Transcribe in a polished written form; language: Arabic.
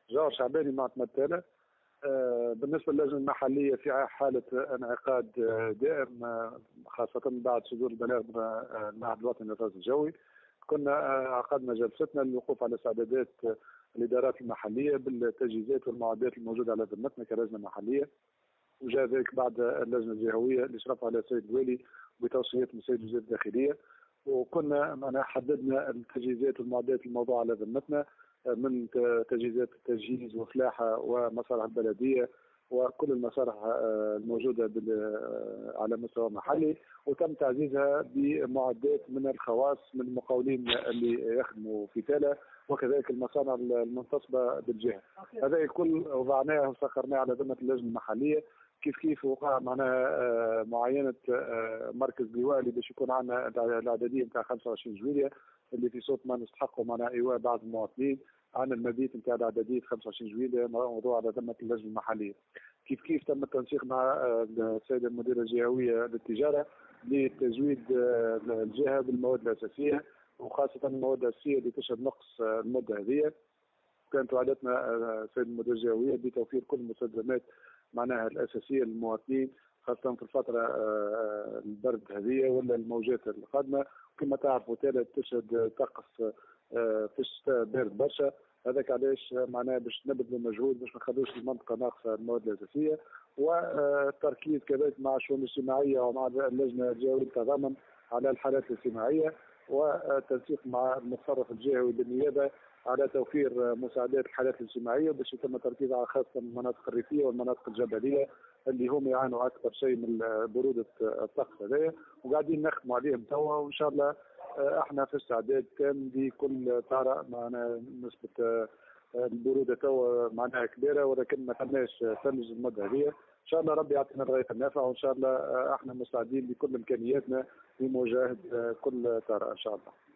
جار شعباني مع تمثالة. بالنسبة للجنة المحلية في حالة انعقاد دائم، خاصة بعد صدور البلاغ من المعهد الوطني للرصد الجوي. كنا عقدنا جلستنا للوقوف على استعدادات الإدارات المحلية بالتجهيزات والمعدات الموجودة على ذمتنا كلجنة محلية، وجاء ذلك بعد اللجنة الجهوية اللي شرفها على السيد الوالي بتوصيات من السيد وزير الداخلية. وكنا حددنا التجهيزات والمعدات الموضوعة على ذمتنا، من تجهيزات التجهيز وفلاحة ومصالح البلدية وكل المصالح الموجودة على مستوى محلي، وتم تعزيزها بمعدات من الخواص من المقاولين اللي يخدموا في تالا، وكذلك المصانع المنتصبة بالجهة. هذا الكل وضعناه وسخرناه على ذمة اللجنة المحلية. كيف وقع معناها معاينة مركز لواء باش يكون عندنا العددية نتاع 25 جويلية اللي في صوت ما نستحقوا معناها ايواء بعض المواطنين. عندنا المبيت نتاع العددية 25 جويلية موضوع على ذمة اللجنة المحلية. كيف تم التنسيق مع السيدة المديرة الجهوية للتجارة لتزويد الجهة بالمواد الأساسية، وخاصة المواد الأساسية اللي تشهد نقص المدة هذه. كانت وعدتنا السيدة المديرة الجهوية بتوفير كل المستلزمات معناها الأساسية للمواطنين، خاصة في الفترة البرد هذه ولا الموجات القادمة. كما تعرفوا تالا تشهد طقس في الشتاء بارد برشا. هذاك علاش معناها باش نبذلوا مجهود باش ما نخلوش المنطقة ناقصة المواد الأساسية، والتركيز كذلك مع الشؤون الاجتماعية ومع اللجنة الجهوية للتضامن على الحالات الاجتماعية، والتنسيق مع المتصرف الجهوي بالنيابة على توفير مساعدات الحالات الاجتماعيه، باش يتم التركيز على خاصه المناطق الريفيه والمناطق الجبليه اللي هم يعانوا اكثر شيء من بروده الطقس هذايا، وقاعدين نخدموا عليهم توا. وان شاء الله احنا في استعداد تام لكل طارئ. معنا نسبه البروده توا معناها كبيره، ولكن ما خدناش ثلج المده هذه. ان شاء الله ربي يعطينا الغايه النافع، وان شاء الله احنا مستعدين بكل امكانياتنا لمواجهه كل طارئ ان شاء الله.